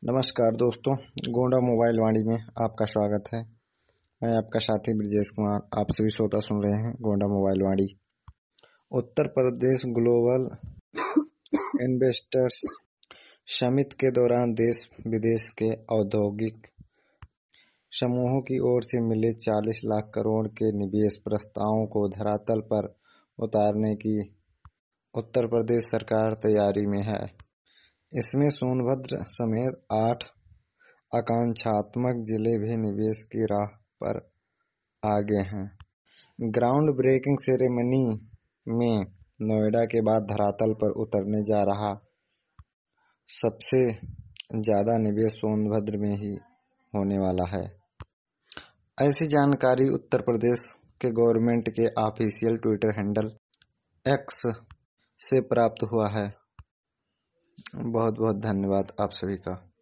नमस्कार दोस्तों, गोंडा मोबाइल वाणी में आपका स्वागत है। मैं आपका साथी ब्रजेश कुमार। आप सभी श्रोता सुन रहे हैं Gonda mobile Vaani. Uttar Pradesh global investors summit के दौरान देश विदेश के औद्योगिक समूहों की ओर से मिले 40 लाख करोड़ के निवेश प्रस्तावों को धरातल पर उतारने की उत्तर प्रदेश सरकार तैयारी में है। इसमें सोनभद्र समेत 8 आकांक्षात्मक जिले भी निवेश की राह पर आगे हैं। ग्राउंड ब्रेकिंग सेरेमनी में नोएडा के बाद धरातल पर उतरने जा रहा सबसे ज्यादा निवेश सोनभद्र में ही होने वाला है। ऐसी जानकारी उत्तर प्रदेश के गवर्नमेंट के ऑफिशियल ट्विटर हैंडल एक्स से प्राप्त हुआ है। बहुत बहुत धन्यवाद आप सभी का।